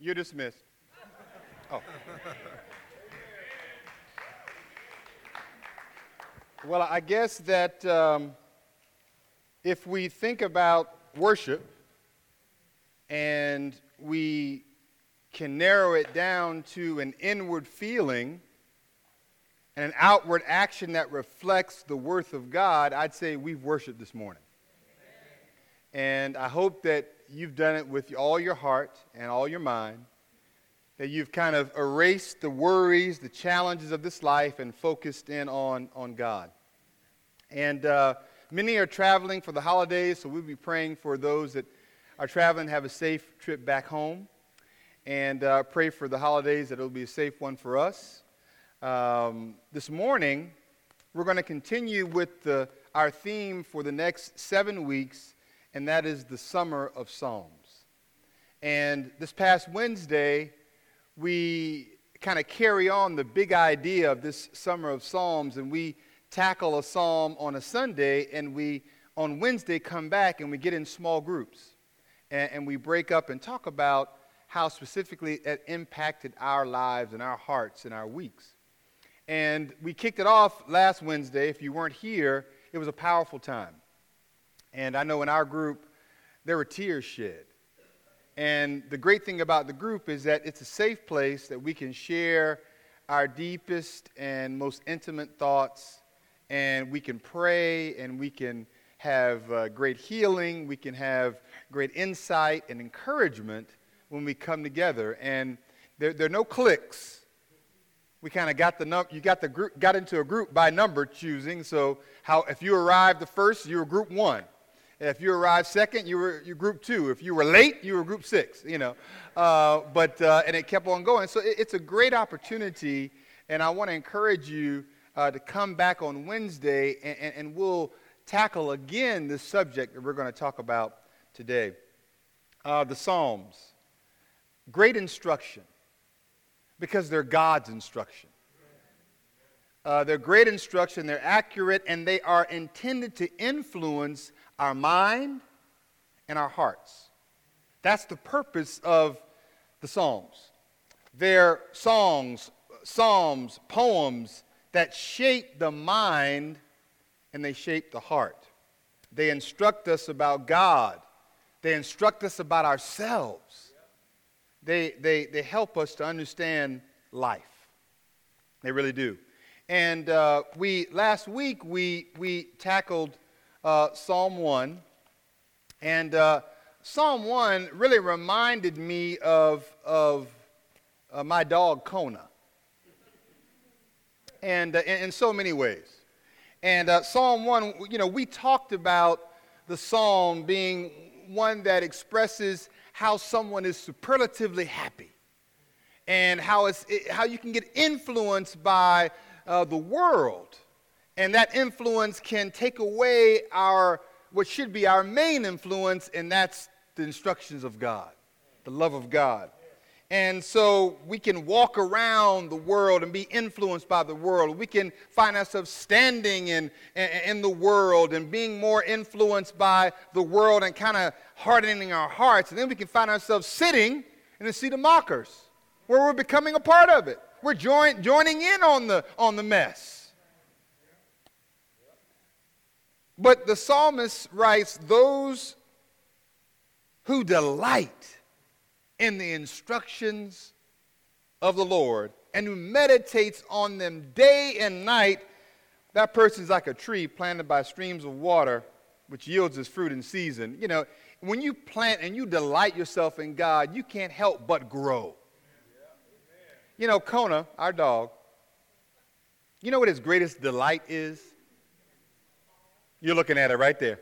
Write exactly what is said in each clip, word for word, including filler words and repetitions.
You're dismissed. Oh. Well, I guess that um, if we think about worship and we can narrow it down to an inward feeling and an outward action that reflects the worth of God, I'd say we've worshiped this morning. And I hope that you've done it with all your heart and all your mind, that you've kind of erased the worries, the challenges of this life and focused in on, on God. And uh, many are traveling for the holidays, so we'll be praying for those that are traveling to have a safe trip back home. And uh, pray for the holidays that it'll be a safe one for us. Um, this morning, we're going to continue with the, our theme for the next seven weeks, and that is the Summer of Psalms. And this past Wednesday, we kind of carry on the big idea of this Summer of Psalms, and we tackle a psalm on a Sunday, and we, on Wednesday, come back and we get in small groups, and, and we break up and talk about how specifically it impacted our lives and our hearts and our weeks. And we kicked it off last Wednesday. If you weren't here, it was a powerful time. And I know in our group, there were tears shed. And the great thing about the group is that it's a safe place that we can share our deepest and most intimate thoughts, and we can pray, and we can have uh, great healing, we can have great insight and encouragement when we come together. And there, there are no cliques. We kind of got the num- you got the group got into a group by number choosing. So how if you arrived the first, you were group one. If you arrived second, you were you group two. If you were late, you were group six. You know, uh, but uh, and it kept on going. So it, it's a great opportunity, and I want to encourage you uh, to come back on Wednesday, and, and, and we'll tackle again this subject that we're going to talk about today, uh, the Psalms. Great instruction, because they're God's instruction. Uh, they're great instruction, they're accurate, and they are intended to influence our mind and our hearts. That's the purpose of the Psalms. They're songs, psalms, poems that shape the mind and they shape the heart. They instruct us about God. They instruct us about ourselves. They, they, they help us to understand life. They really do. And uh, we last week we we tackled uh, Psalm one, and uh, Psalm one really reminded me of of uh, my dog Kona, and uh, in, in so many ways. And uh, Psalm one, you know, we talked about the psalm being one that expresses how someone is superlatively happy, and how it's it, how you can get influenced by Uh, the world, and that influence can take away our what should be our main influence, and that's the instructions of God, the love of God. And so we can walk around the world and be influenced by the world. We can find ourselves standing in, in, in the world and being more influenced by the world and kind of hardening our hearts. And then we can find ourselves sitting in the seat of mockers, where we're becoming a part of it. We're join, joining in on the, on the mess. But the psalmist writes, those who delight in the instructions of the Lord and who meditates on them day and night, that person's like a tree planted by streams of water, which yields its fruit in season. You know, when you plant and you delight yourself in God, you can't help but grow. You know, Kona, our dog, you know what his greatest delight is? You're looking at it right there.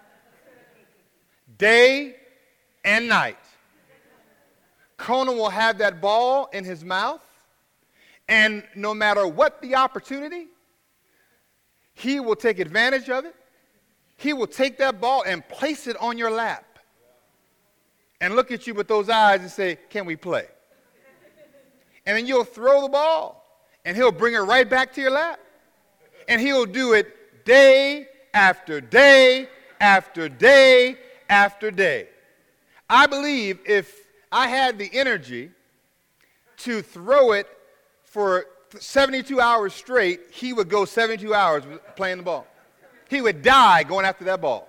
Day and night. Kona will have that ball in his mouth, and no matter what the opportunity, he will take advantage of it. He will take that ball and place it on your lap and look at you with those eyes and say, "Can we play?" And then you'll throw the ball, and he'll bring it right back to your lap. And he'll do it day after day after day after day. I believe if I had the energy to throw it for seventy-two hours straight, he would go seventy-two hours playing the ball. He would die going after that ball.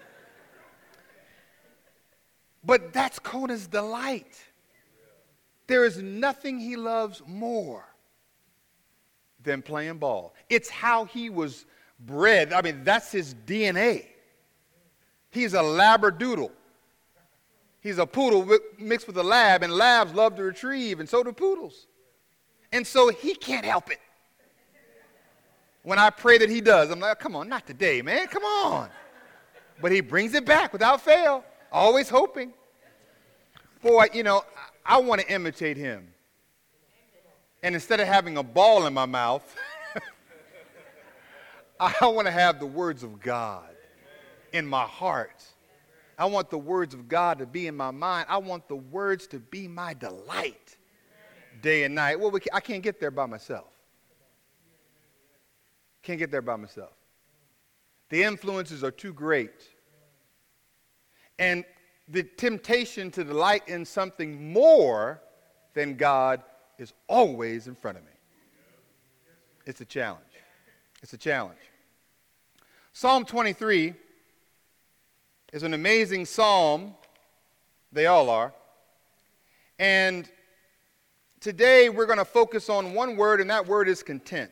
But that's Kona's delight. There is nothing he loves more than playing ball. It's how he was bred. I mean, that's his D N A. He's a labradoodle. He's a poodle mixed with a lab, and labs love to retrieve, and so do poodles. And so he can't help it. When I pray that he does, I'm like, come on, not today, man, come on. But he brings it back without fail, always hoping. Boy, you know, I want to imitate him. And instead of having a ball in my mouth, I want to have the words of God in my heart. I want the words of God to be in my mind. I want the words to be my delight day and night. Well, we can, I can't get there by myself. Can't get there by myself. The influences are too great. And the temptation to delight in something more than God is always in front of me. It's a challenge. It's a challenge. Psalm twenty-three is an amazing psalm. They all are. And today we're going to focus on one word, and that word is content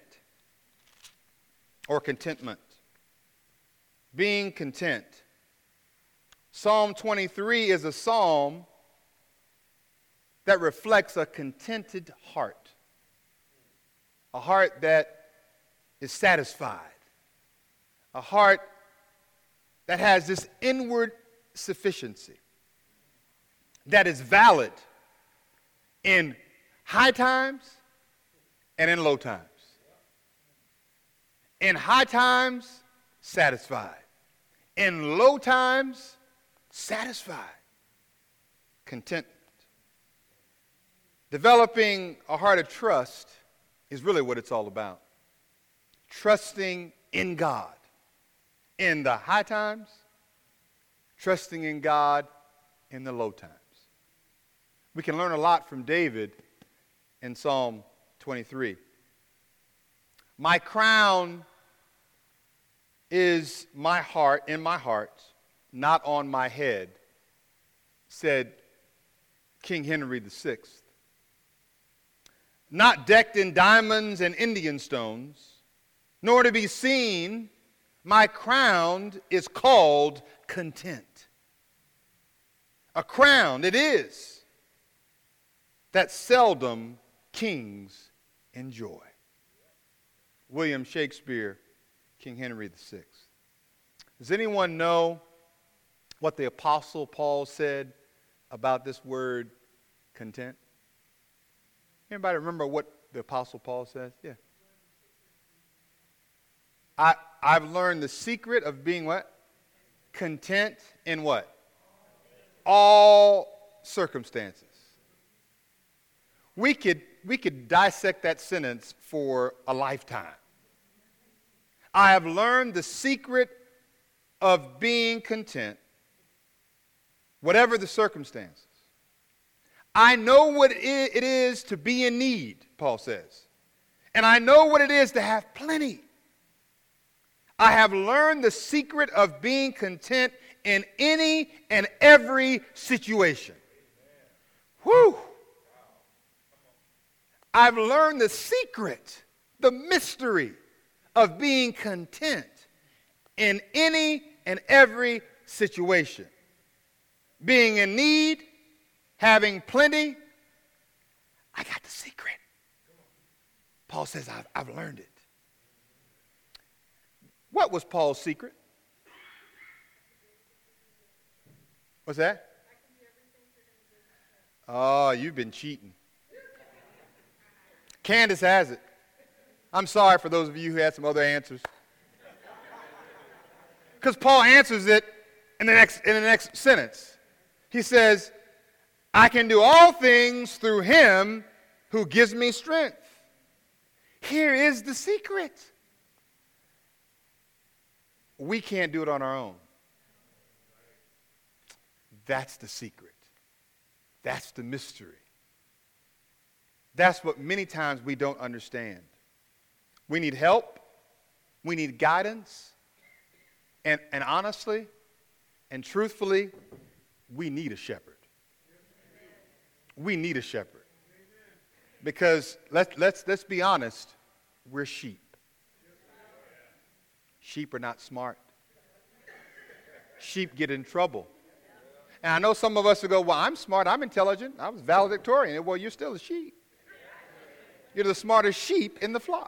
or contentment. Being content. Psalm twenty-three is a psalm that reflects a contented heart, a heart that is satisfied, a heart that has this inward sufficiency that is valid in high times and in low times. In high times, satisfied. In low times, satisfied. Contentment. Developing a heart of trust is really what it's all about. Trusting in God in the high times, trusting in God in the low times. We can learn a lot from David in Psalm twenty-three. My crown is my heart, in my heart, not on my head, said King Henry the Sixth. Not decked in diamonds and Indian stones, nor to be seen, my crown is called content. A crown it is that seldom kings enjoy. William Shakespeare, King Henry the Sixth. Does anyone know what the Apostle Paul said about this word content? Anybody remember what the Apostle Paul says? Yeah. I, I've learned the secret of being what? Content in what? All circumstances. We could, we could dissect that sentence for a lifetime. I have learned the secret of being content, whatever the circumstances. I know what it is to be in need, Paul says. And I know what it is to have plenty. I have learned the secret of being content in any and every situation. Whew! I've learned the secret, the mystery of being content in any and every situation. Being in need, having plenty, I got the secret. Paul says, I've, I've learned it. What was Paul's secret? What's that? Oh, you've been cheating. Candace has it. I'm sorry for those of you who had some other answers. Because Paul answers it in the next in the next sentence. He says, I can do all things through him who gives me strength. Here is the secret. We can't do it on our own. That's the secret. That's the mystery. That's what many times we don't understand. We need help. We need guidance. And, and honestly and truthfully, we need a shepherd. We need a shepherd. Because let's, let's, let's be honest, we're sheep. Sheep are not smart. Sheep get in trouble. And I know some of us will go, well, I'm smart, I'm intelligent, I was valedictorian. Well, you're still a sheep. You're the smartest sheep in the flock.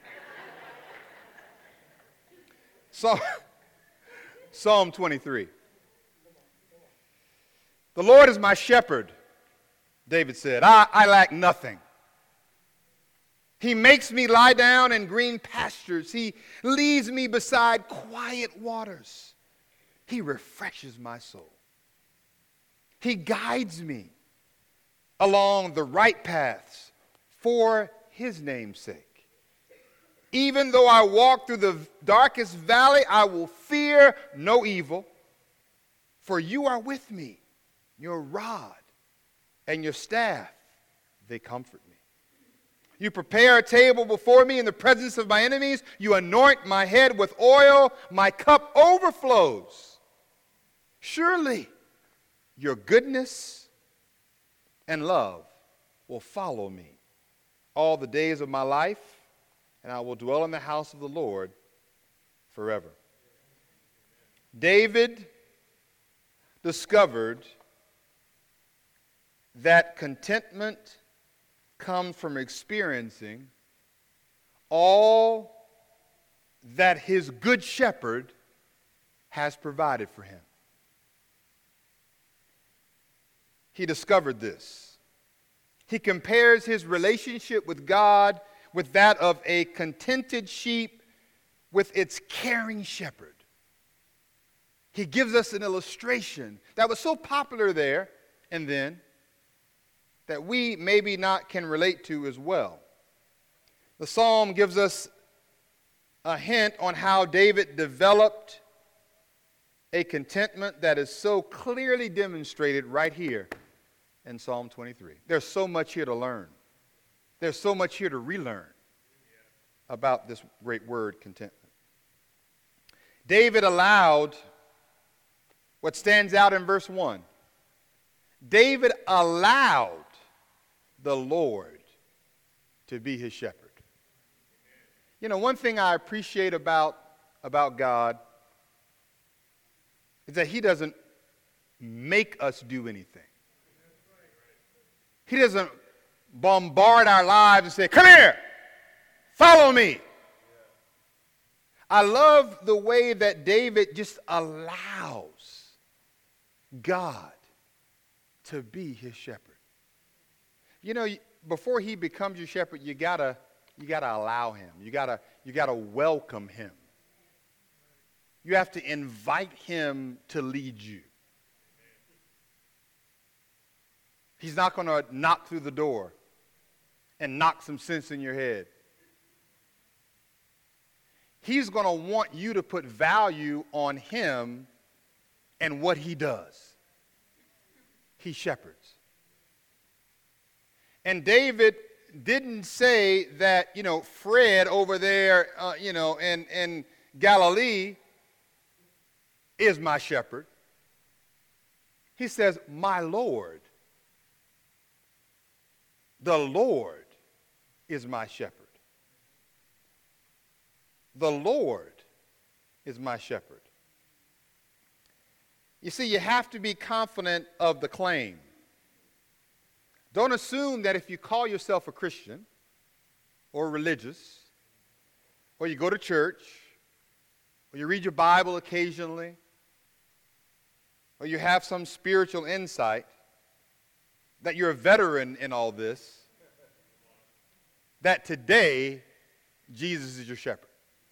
So, Psalm twenty-three. The Lord is my shepherd, David said. I, I lack nothing. He makes me lie down in green pastures. He leads me beside quiet waters. He refreshes my soul. He guides me along the right paths for his name's sake. Even though I walk through the darkest valley, I will fear no evil, for you are with me. Your rod and your staff, they comfort me. You prepare a table before me in the presence of my enemies. You anoint my head with oil. My cup overflows. Surely your goodness and love will follow me all the days of my life, and I will dwell in the house of the Lord forever. David discovered that contentment comes from experiencing all that his good shepherd has provided for him. He discovered this. He compares his relationship with God with that of a contented sheep with its caring shepherd. He gives us an illustration that was so popular there and then that we maybe not can relate to as well. The psalm gives us a hint on how David developed a contentment that is so clearly demonstrated right here in Psalm twenty-three. There's so much here to learn. There's so much here to relearn about this great word, contentment. David allowed what stands out in verse one. David allowed the Lord to be his shepherd. You know, one thing I appreciate about, about God is that he doesn't make us do anything. He doesn't bombard our lives and say, come here, follow me. I love the way that David just allows God to be his shepherd. You know, before he becomes your shepherd, you gotta, you gotta allow him. You gotta, you gotta welcome him. You have to invite him to lead you. He's not going to knock through the door and knock some sense in your head. He's going to want you to put value on him and what he does. He shepherds. And David didn't say that, you know, Fred over there, uh, you know, in, in Galilee is my shepherd. He says, my Lord. The Lord is my shepherd. The Lord is my shepherd. You see, you have to be confident of the claim. Don't assume that if you call yourself a Christian or religious, or you go to church, or you read your Bible occasionally, or you have some spiritual insight, that you're a veteran in all this, that today Jesus is your shepherd.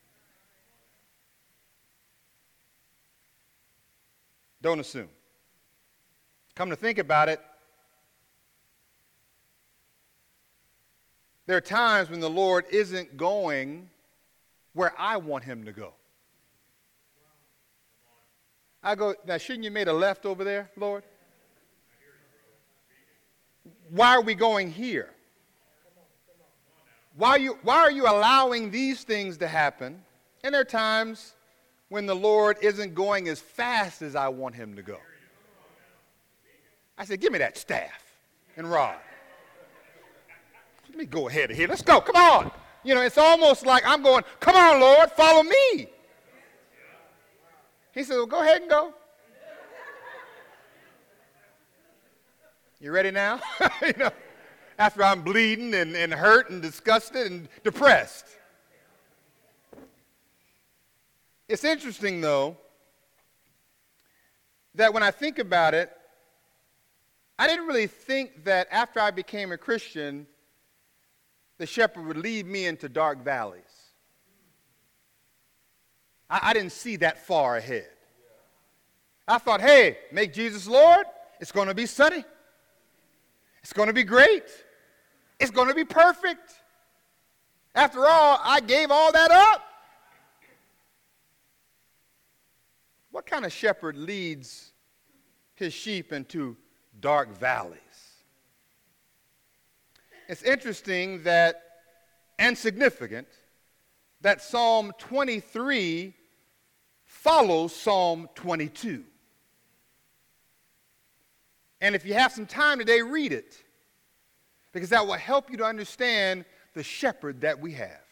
Don't assume. Come to think about it, there are times when the Lord isn't going where I want him to go. I go, now shouldn't you made a left over there, Lord? why are we going here? Why are you, why are you allowing these things to happen? And there are times when the Lord isn't going as fast as I want him to go. I said, give me that staff and rod. Let me go ahead of here. Let's go. Come on. You know, it's almost like I'm going, come on, Lord, follow me. He said, well, go ahead and go. You ready now? You know, after I'm bleeding and, and hurt and disgusted and depressed. It's interesting, though, that when I think about it, I didn't really think that after I became a Christian, the shepherd would lead me into dark valleys. I, I didn't see that far ahead. I thought, hey, make Jesus Lord, it's going to be sunny. It's going to be great. It's going to be perfect. After all, I gave all that up. What kind of shepherd leads his sheep into dark valleys? It's interesting that, and significant, that Psalm twenty-three follows Psalm twenty-two. And if you have some time today, read it, because that will help you to understand the shepherd that we have.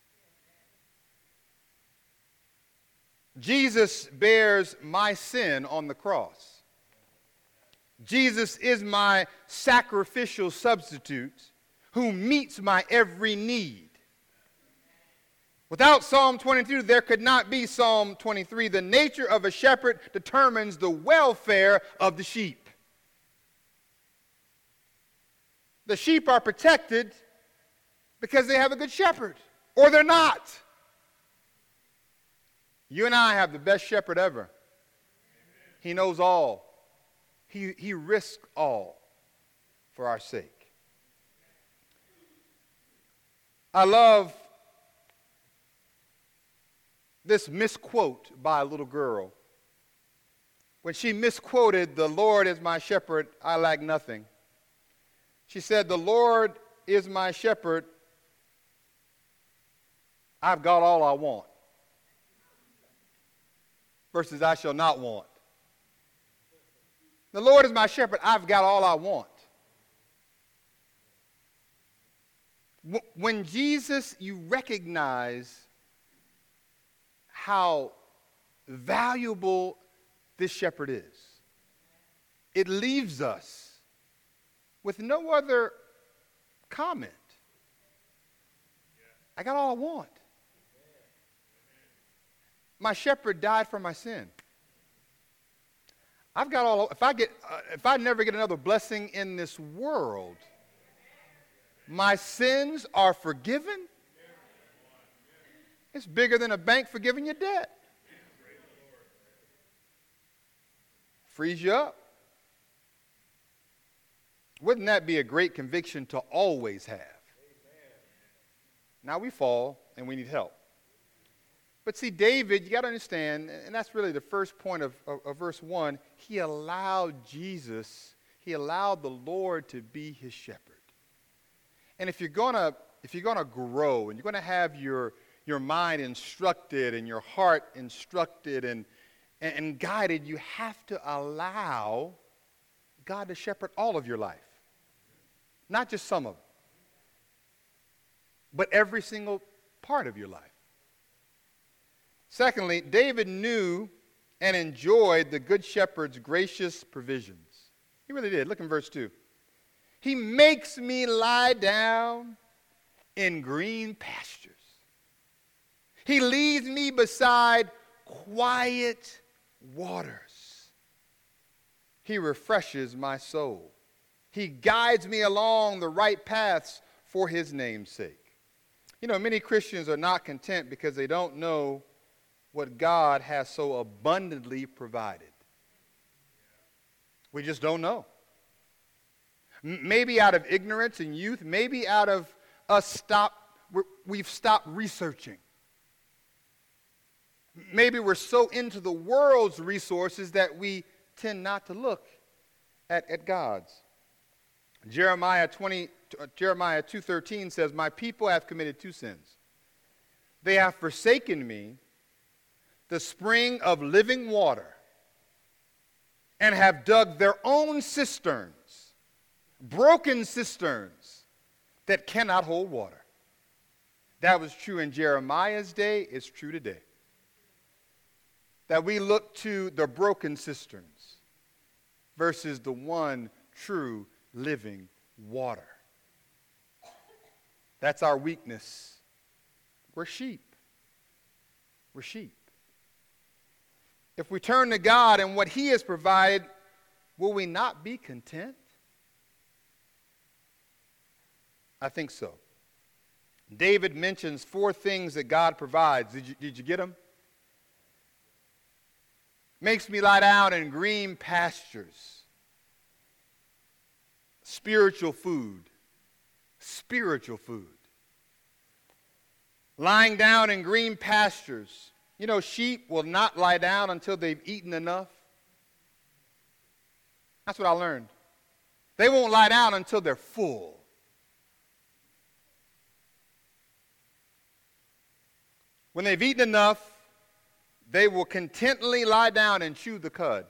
Jesus bears my sin on the cross. Jesus is my sacrificial substitute who meets my every need. Without Psalm twenty-two, there could not be Psalm twenty-three. The nature of a shepherd determines the welfare of the sheep. The sheep are protected because they have a good shepherd, or they're not. You and I have the best shepherd ever. He knows all. He, he risked all for our sake. I love this misquote by a little girl. When she misquoted, "The Lord is my shepherd, I lack nothing," she said, "The Lord is my shepherd, I've got all I want," versus "I shall not want." The Lord is my shepherd, I've got all I want. When Jesus, you recognize how valuable this shepherd is, it leaves us with no other comment. I got all I want. My shepherd died for my sin. I've got all. If I get, uh, if I never get another blessing in this world, my sins are forgiven. It's bigger than a bank forgiving your debt. Frees you up. Wouldn't that be a great conviction to always have? Now we fall and we need help. But see, David, you got to understand, and that's really the first point of, of, of verse one, he allowed Jesus, he allowed the Lord to be his shepherd. And if you're gonna, if you're gonna grow and you're gonna have your, your mind instructed and your heart instructed and, and, and guided, you have to allow God to shepherd all of your life. Not just some of it, but every single part of your life. Secondly, David knew and enjoyed the Good Shepherd's gracious provisions. He really did. Look in verse two. He makes me lie down in green pastures. He leads me beside quiet waters. He refreshes my soul. He guides me along the right paths for his name's sake. You know, many Christians are not content because they don't know what God has so abundantly provided. We just don't know. M- maybe out of ignorance and youth, maybe out of us stop, we're, we've stopped researching. Maybe we're so into the world's resources that we tend not to look at, at God's. Jeremiah twenty, uh, Jeremiah two thirteen says, "My people have committed two sins. They have forsaken me, the spring of living water, and have dug their own cisterns, broken cisterns that cannot hold water." That was true in Jeremiah's day. It's true today. That we look to the broken cisterns versus the one true living water. That's our weakness. We're sheep. We're sheep. If we turn to God and what He has provided, will we not be content? I think so. David mentions four things that God provides. Did you, did you get them? Makes me lie down in green pastures. Spiritual food. Spiritual food. Lying down in green pastures. You know, sheep will not lie down until they've eaten enough. That's what I learned. They won't lie down until they're full. When they've eaten enough, they will contentedly lie down and chew the cud.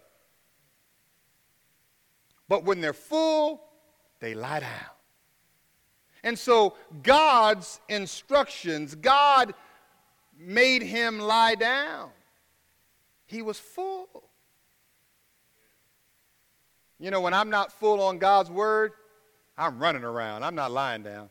But when they're full, they lie down. And so God's instructions, God made him lie down. He was full. You know, when I'm not full on God's word, I'm running around. I'm not lying down.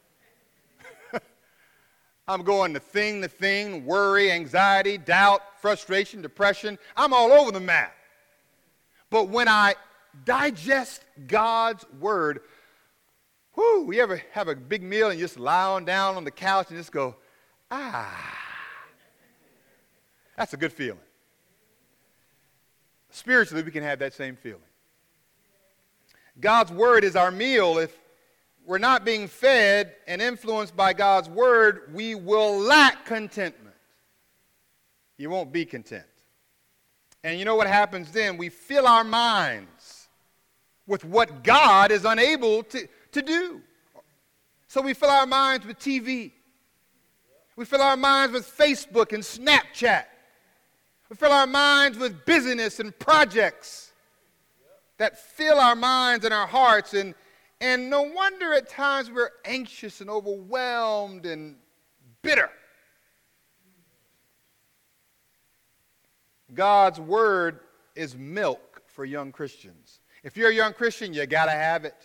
I'm going to thing to thing, worry, anxiety, doubt, frustration, depression. I'm all over the map. But when I digest God's word, whoo, you ever have a big meal and you just lie on down on the couch and just go, ah. That's a good feeling. Spiritually, we can have that same feeling. God's word is our meal. If we're not being fed and influenced by God's word, we will lack contentment. You won't be content. And you know what happens then? We fill our minds with what God is unable to, to do. So we fill our minds with T V. We fill our minds with Facebook and Snapchat. We fill our minds with busyness and projects that fill our minds and our hearts. And, and no wonder at times we're anxious and overwhelmed and bitter. God's word is milk for young Christians. If you're a young Christian, you got to have it.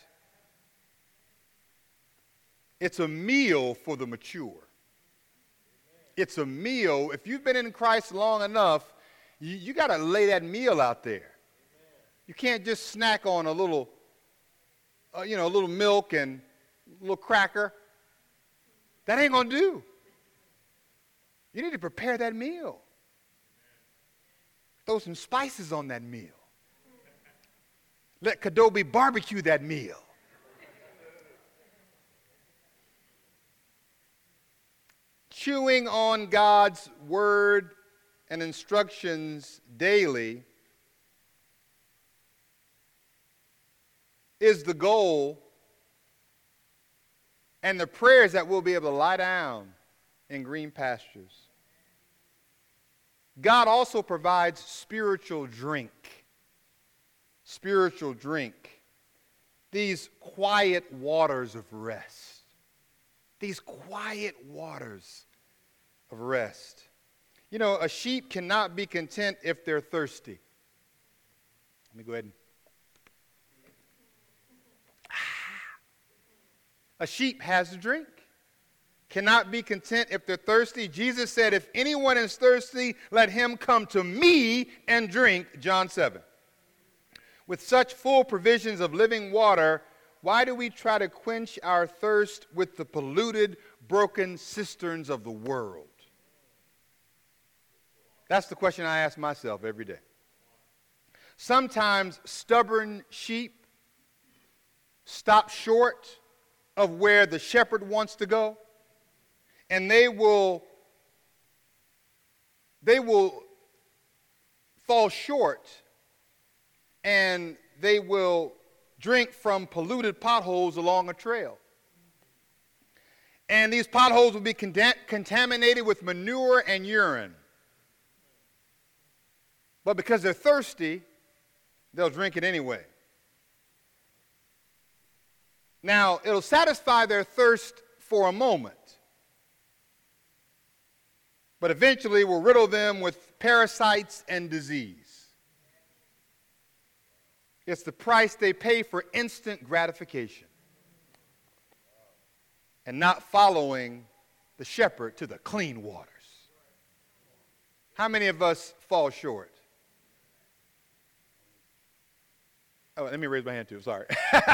It's a meal for the mature. It's a meal. If you've been in Christ long enough, you, you got to lay that meal out there. You can't just snack on a little, uh, you know, a little milk and a little cracker. That ain't going to do. You need to prepare that meal. Throw some spices on that meal. Let Kadobi barbecue that meal. Chewing on God's word and instructions daily is the goal, and the prayer is that we'll be able to lie down in green pastures. God also provides spiritual drink. Spiritual drink. These quiet waters of rest. These quiet waters of rest. You know, a sheep cannot be content if they're thirsty. Let me go ahead and. A sheep has to drink. Cannot be content if they're thirsty. Jesus said, if anyone is thirsty, let him come to me and drink, John seven. With such full provisions of living water, why do we try to quench our thirst with the polluted, broken cisterns of the world? That's the question I ask myself every day. Sometimes stubborn sheep stop short of where the shepherd wants to go, and they will they will fall short, and they will drink from polluted potholes along a trail. And these potholes will be contam- contaminated with manure and urine. But because they're thirsty, they'll drink it anyway. Now, it'll satisfy their thirst for a moment, but eventually will riddle them with parasites and disease. It's the price they pay for instant gratification and not following the shepherd to the clean waters. How many of us fall short? Oh, let me raise my hand too, sorry.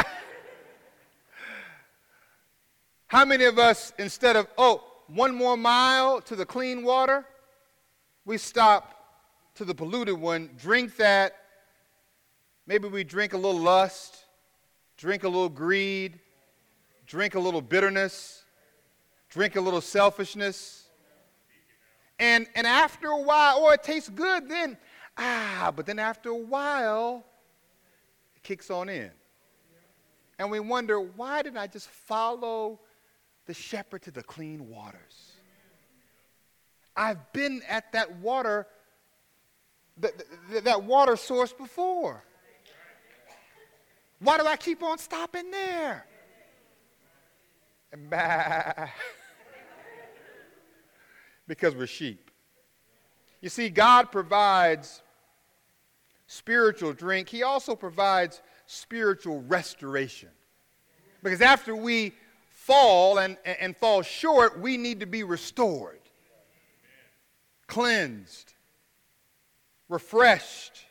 How many of us, instead of, oh, one more mile to the clean water, we stop to the polluted one, drink that, maybe we drink a little lust, drink a little greed, drink a little bitterness, drink a little selfishness, and, and after a while, oh, it tastes good then, ah, but then after a while, it kicks on in. And we wonder, why didn't I just follow the shepherd to the clean waters? I've been at that water, that, that, that water source before. Why do I keep on stopping there? Bah. Because we're sheep. You see, God provides spiritual drink. He also provides spiritual restoration. Because after we fall and, and fall short, we need to be restored, cleansed, refreshed.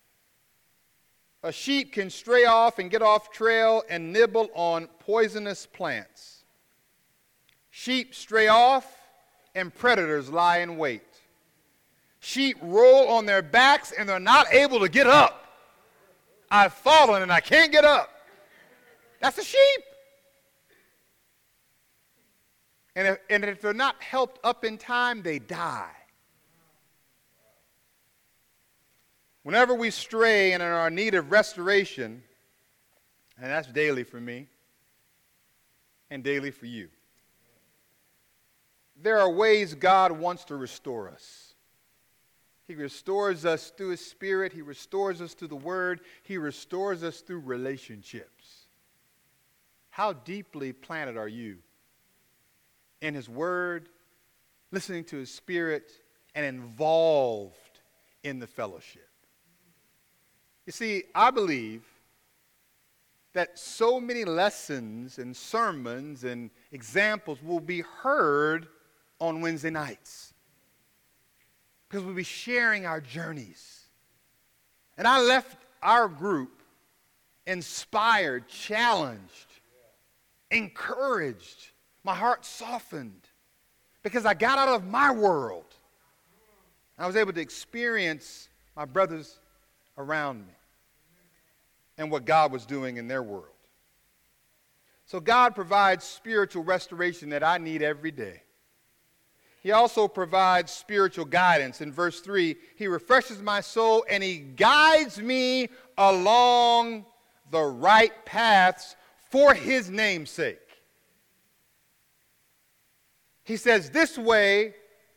A sheep can stray off and get off trail and nibble on poisonous plants. Sheep stray off and predators lie in wait. Sheep roll on their backs and they're not able to get up. I've fallen and I can't get up. That's a sheep. And if, and if they're not helped up in time, they die. Whenever we stray and are in need of restoration, and that's daily for me and daily for you, there are ways God wants to restore us. He restores us through His Spirit. He restores us through the Word. He restores us through relationships. How deeply planted are you in His Word, listening to His Spirit, and involved in the fellowship? You see, I believe that so many lessons and sermons and examples will be heard on Wednesday nights, because we'll be sharing our journeys. And I left our group inspired, challenged, encouraged, my heart softened, because I got out of my world. I was able to experience my brothers around me and what God was doing in their world. So God provides spiritual restoration that I need every day. He also provides spiritual guidance. In verse three, He refreshes my soul and He guides me along the right paths for His name's sake. He says, this way,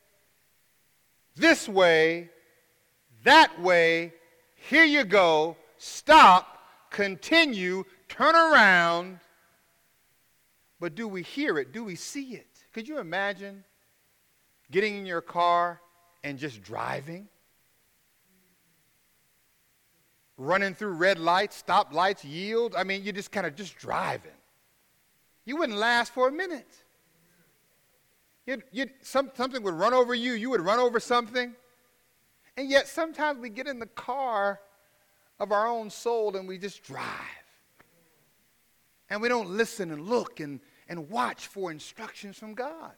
this way, that way, here you go, stop, continue, turn around. But do we hear it? Do we see it? Could you imagine getting in your car and just driving? Running through red lights, stop lights, yield. I mean, you're just kind of just driving. You wouldn't last for a minute. You'd, you'd, some, something would run over you. You would run over something. And yet sometimes we get in the car of our own soul and we just drive. And we don't listen and look and, and watch for instructions from God.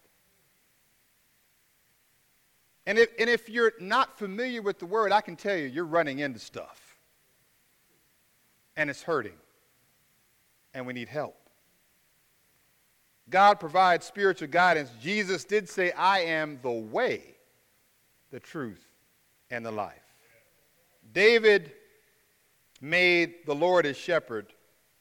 And if, and if you're not familiar with the Word, I can tell you, you're running into stuff. And it's hurting. And we need help. God provides spiritual guidance. Jesus did say, I am the way, the truth, and the life. David made the Lord his shepherd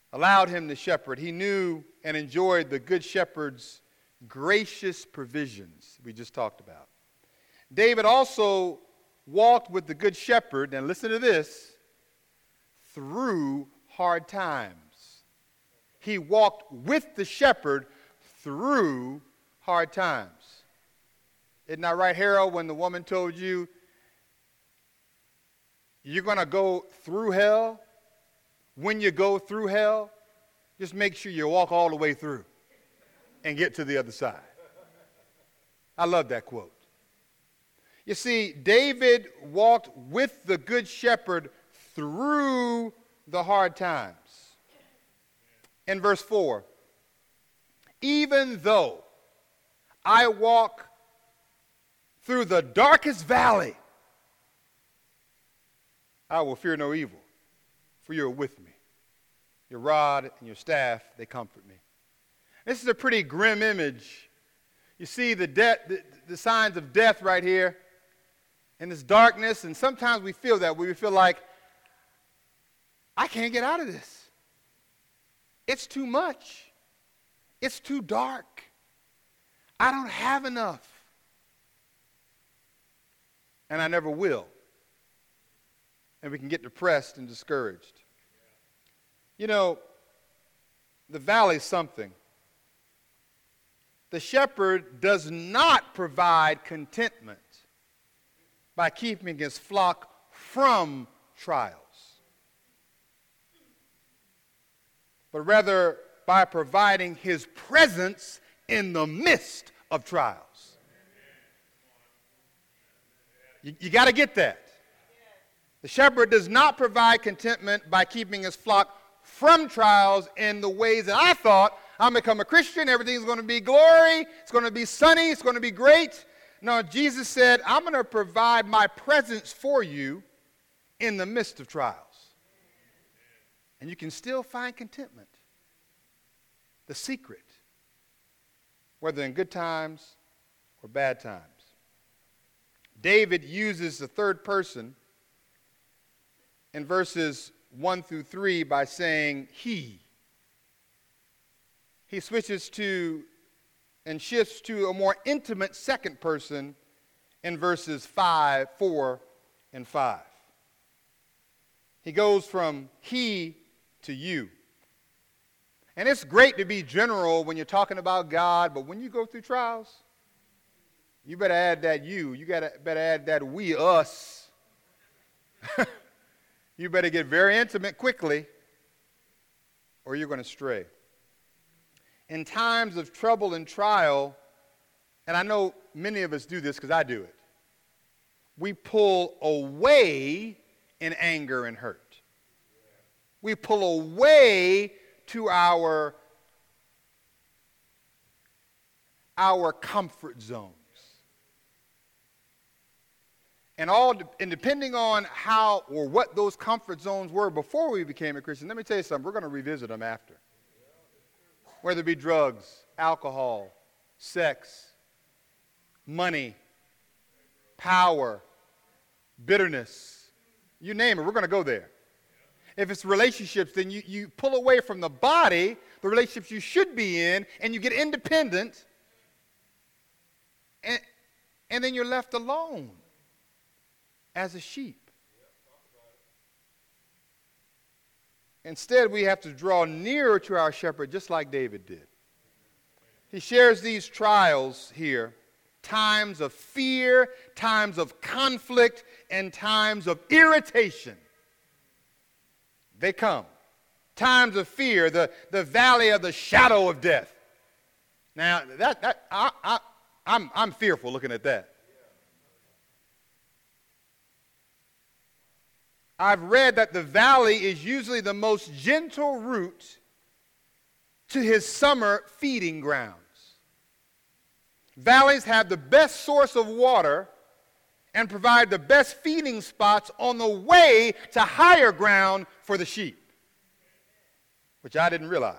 allowed him to shepherd. He knew and enjoyed the good shepherd's gracious provisions we just talked about. David also walked with the good shepherd, and listen to this, through hard times. He walked with the shepherd through hard times. Isn't that right, Harold, when the woman told you, you're going to go through hell? When you go through hell, just make sure you walk all the way through and get to the other side. I love that quote. You see, David walked with the good shepherd through the hard times. In verse four, even though I walk through the darkest valley, I will fear no evil, for you are with me. Your rod and your staff, they comfort me. This is a pretty grim image. You see the, de- the, the signs of death right here in this darkness, and sometimes we feel that. We feel like, I can't get out of this. It's too much. It's too dark. I don't have enough. And I never will. And we can get depressed and discouraged. You know, the valley's something. The shepherd does not provide contentment by keeping his flock from trials, but rather by providing his presence in the midst of trials. You, you got to get that. The shepherd does not provide contentment by keeping his flock from trials in the ways that I thought, I'm going to become a Christian, everything's going to be glory, it's going to be sunny, it's going to be great. No, Jesus said, I'm going to provide my presence for you in the midst of trials. And you can still find contentment. The secret, whether in good times or bad times. David uses the third person in verses one through three by saying he. He switches to and shifts to a more intimate second person in verses five, four, and five. He goes from he to you. And it's great to be general when you're talking about God, but when you go through trials, you better add that you. You gotta better add that we, us. You better get very intimate quickly, or you're going to stray. In times of trouble and trial, and I know many of us do this because I do it, we pull away in anger and hurt. We pull away to our, our comfort zones. And all, and depending on how or what those comfort zones were before we became a Christian, let me tell you something, we're going to revisit them after. Whether it be drugs, alcohol, sex, money, power, bitterness, you name it, we're going to go there. If it's relationships, then you, you pull away from the body, the relationships you should be in, and you get independent, and, and then you're left alone as a sheep. Instead, we have to draw nearer to our shepherd just like David did. He shares these trials here, times of fear, times of conflict, and times of irritation. They come. Times of fear, the, the valley of the shadow of death. Now, that, that I, I, I'm, I'm fearful looking at that. I've read that the valley is usually the most gentle route to his summer feeding grounds. Valleys have the best source of water and provide the best feeding spots on the way to higher ground for the sheep, which I didn't realize.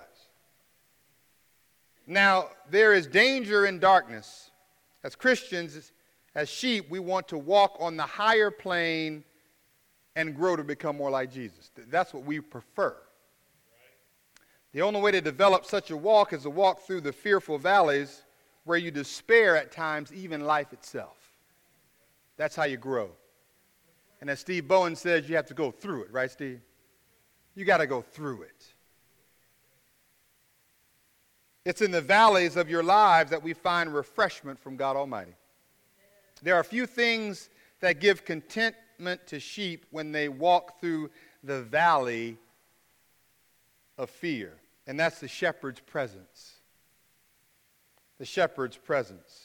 Now, there is danger in darkness. As Christians, as sheep, we want to walk on the higher plane and grow to become more like Jesus. That's what we prefer. The only way to develop such a walk is to walk through the fearful valleys where you despair at times, even life itself. That's how you grow. And as Steve Bowen says, you have to go through it, right, Steve? You got to go through it. It's in the valleys of your lives that we find refreshment from God Almighty. There are few things that give contentment to sheep when they walk through the valley of fear, and that's the shepherd's presence. The shepherd's presence.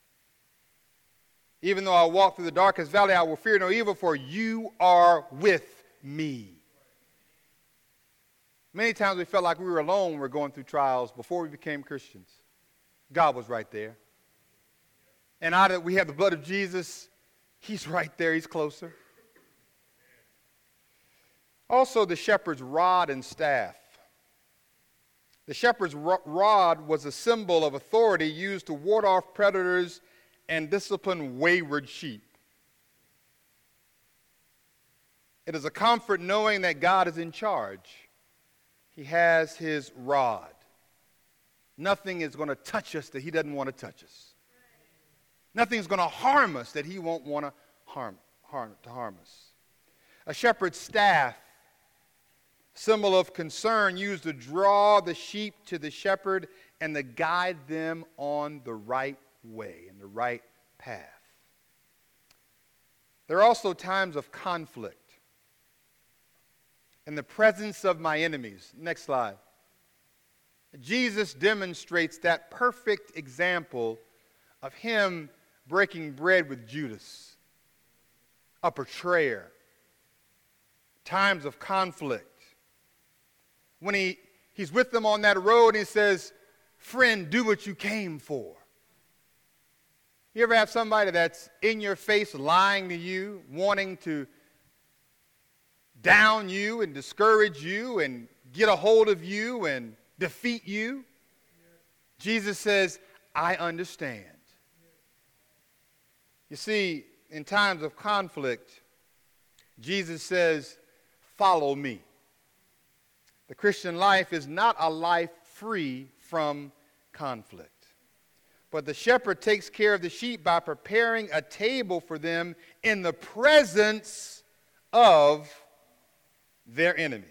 Even though I walk through the darkest valley, I will fear no evil, for you are with me. Many times we felt like we were alone when we were going through trials before we became Christians. God was right there. And now that we have the blood of Jesus, he's right there. He's closer. Also, the shepherd's rod and staff. The shepherd's rod was a symbol of authority used to ward off predators and discipline wayward sheep. It is a comfort knowing that God is in charge. He has his rod. Nothing is going to touch us that he doesn't want to touch us. Nothing's going to harm us that he won't want to harm, harm, to harm us. A shepherd's staff, symbol of concern, used to draw the sheep to the shepherd and to guide them on the right way, in the right path. There are also times of conflict. In the presence of my enemies. Next slide. Jesus demonstrates that perfect example of him breaking bread with Judas, a betrayer. Times of conflict. When he, he's with them on that road and he says, friend, do what you came for. You ever have somebody that's in your face lying to you, wanting to down you and discourage you and get a hold of you and defeat you? Jesus says, I understand. You see, in times of conflict, Jesus says, follow me. The Christian life is not a life free from conflict. But the shepherd takes care of the sheep by preparing a table for them in the presence of their enemies.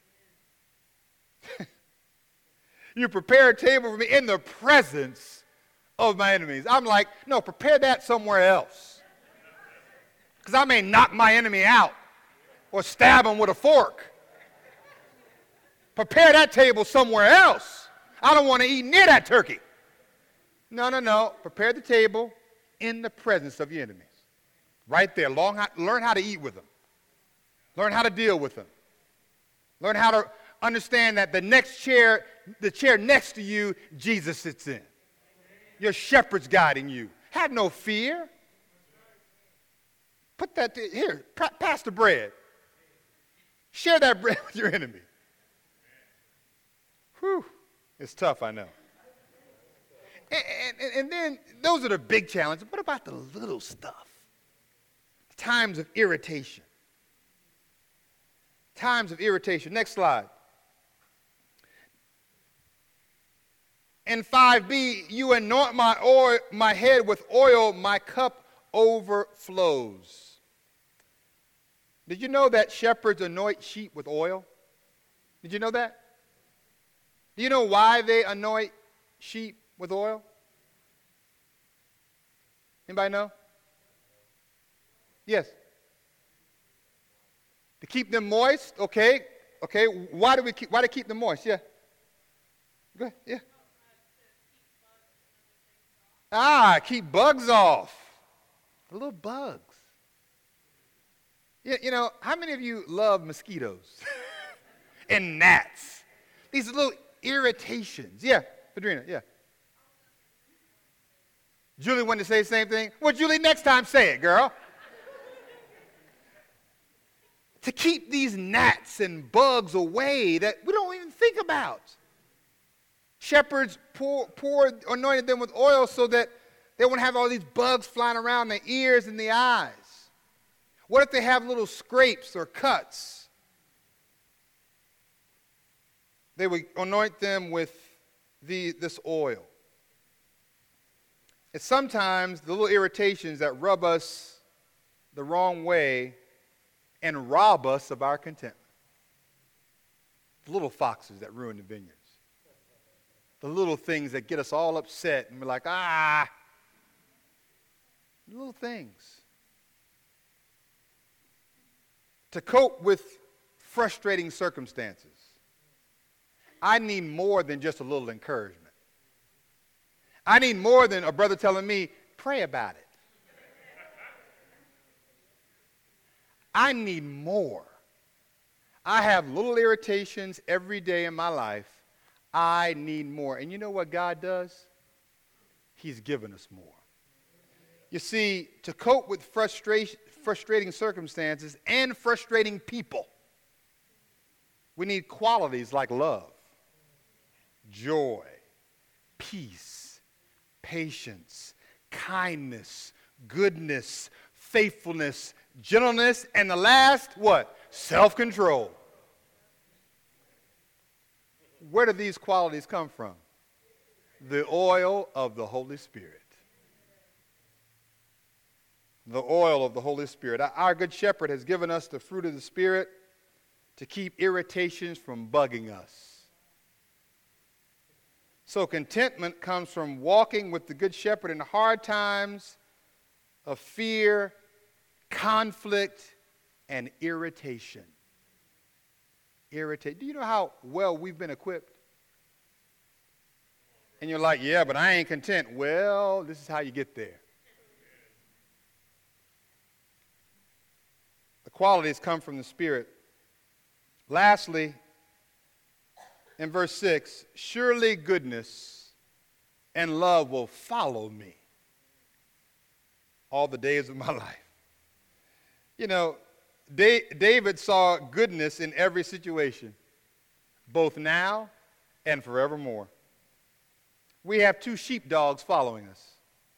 You prepare a table for me in the presence of my enemies. I'm like, no, prepare that somewhere else. Because I may knock my enemy out or stab him with a fork. Prepare that table somewhere else. I don't want to eat near that turkey. No, no, no. Prepare the table in the presence of your enemies. Right there. Long, learn how to eat with them. Learn how to deal with them. Learn how to understand that the next chair, the chair next to you, Jesus sits in. Your shepherd's guiding you. Have no fear. Put that, to, here, pa- pass the bread. Share that bread with your enemy. Whew, it's tough, I know. And, and, and then, those are the big challenges. What about the little stuff? Times of irritation. Times of irritation. Next slide. In five B, you anoint my oil, my head with oil, my cup overflows. Did you know that shepherds anoint sheep with oil? Did you know that? Do you know why they anoint sheep with oil? Anybody know? Yes. To keep them moist, okay. Okay. Why do we keep why do we keep them moist? Yeah. Go ahead. Yeah. Ah, keep bugs off. The little bugs. Yeah, you know, how many of you love mosquitoes and gnats? These little irritations. Yeah, Padrina, yeah. Julie wanted to say the same thing. Well, Julie, next time say it, girl. To keep these gnats and bugs away that we don't even think about. Shepherds pour, pour, anointed them with oil so that they won't have all these bugs flying around their ears and the eyes. What if they have little scrapes or cuts? they would anoint them with the, this oil. It's sometimes the little irritations that rub us the wrong way and rob us of our contentment. The little foxes that ruin the vineyards. The little things that get us all upset and we're like, ah, little things. To cope with frustrating circumstances, I need more than just a little encouragement. I need more than a brother telling me, pray about it. I need more. I have little irritations every day in my life. I need more. And you know what God does? He's given us more. You see, to cope with frustration, frustrating circumstances and frustrating people, we need qualities like love, joy, peace, patience, kindness, goodness, faithfulness, gentleness, and the last, what? Self-control. Where do these qualities come from? The oil of the Holy Spirit. The oil of the Holy Spirit. Our good shepherd has given us the fruit of the Spirit to keep irritations from bugging us. So contentment comes from walking with the good shepherd in hard times of fear, conflict, and irritation. Irritate. Do you know how well we've been equipped? And you're like, yeah, but I ain't content. Well, this is how you get there. The qualities come from the Spirit. Lastly, in verse six, surely goodness and love will follow me all the days of my life. You know, David saw goodness in every situation, both now and forevermore. We have two sheepdogs following us.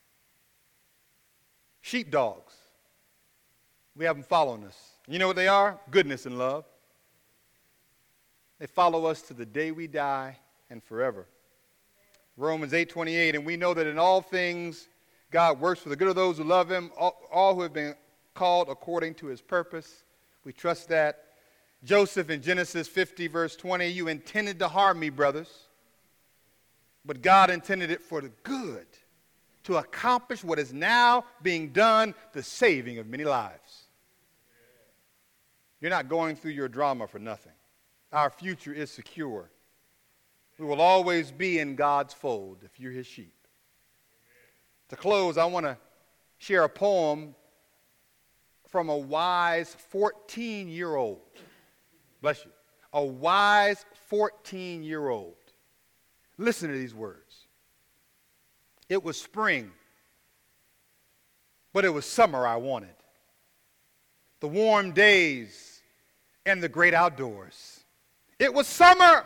Sheepdogs. We have them following us. You know what they are? Goodness and love. They follow us to the day we die and forever. Romans eight twenty-eight, and we know that in all things God works for the good of those who love him, all, all who have been called according to his purpose. We trust that. Joseph in Genesis fifty, verse twenty, you intended to harm me, brothers, but God intended it for the good, to accomplish what is now being done, the saving of many lives. You're not going through your drama for nothing. Our future is secure. We will always be in God's fold if you're his sheep. To close, I want to share a poem from a wise fourteen-year-old. Bless you. A wise fourteen-year-old. Listen to these words. It was spring, but it was summer I wanted. The warm days and the great outdoors. It was summer,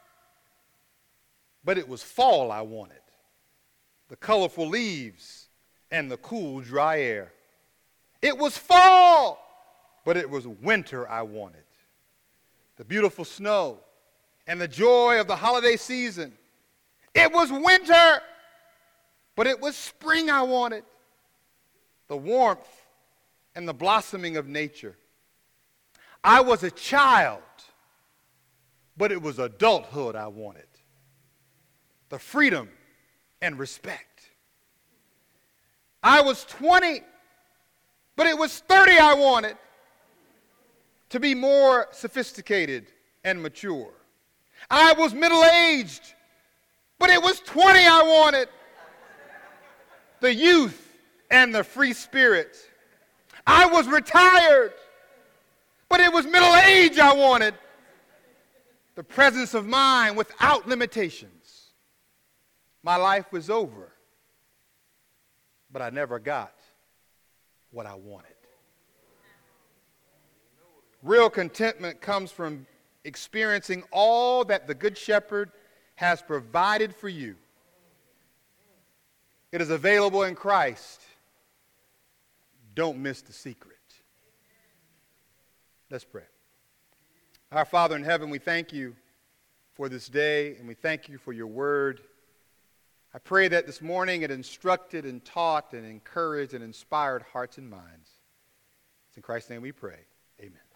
but it was fall I wanted. The colorful leaves and the cool, dry air. It was fall, but it was winter I wanted. The beautiful snow and the joy of the holiday season. It was winter, but it was spring I wanted. The warmth and the blossoming of nature. I was a child, but it was adulthood I wanted. The freedom and respect. I was twenty, but it was thirty I wanted. To be more sophisticated and mature. I was middle-aged, but it was twenty I wanted. The youth and the free spirit. I was retired, but it was middle age I wanted. The presence of mind without limitations. My life was over, but I never got what I wanted. Real contentment comes from experiencing all that the Good Shepherd has provided for you. It is available in Christ. Don't miss the secret. Let's pray. Our Father in heaven, we thank you for this day, and we thank you for your word. I pray that this morning it instructed and taught and encouraged and inspired hearts and minds. It's in Christ's name we pray. Amen.